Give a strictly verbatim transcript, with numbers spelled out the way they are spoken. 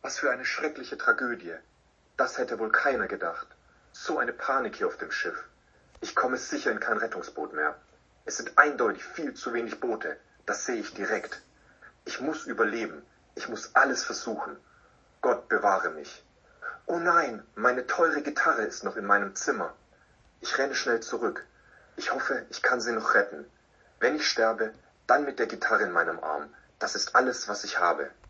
Was für eine schreckliche Tragödie. Das hätte wohl keiner gedacht. So eine Panik hier auf dem Schiff. Ich komme sicher in kein Rettungsboot mehr. Es sind eindeutig viel zu wenig Boote. Das sehe ich direkt. Ich muss überleben. Ich muss alles versuchen. Gott bewahre mich. Oh nein, meine teure Gitarre ist noch in meinem Zimmer. Ich renne schnell zurück. Ich hoffe, ich kann sie noch retten. Wenn ich sterbe, dann mit der Gitarre in meinem Arm. Das ist alles, was ich habe.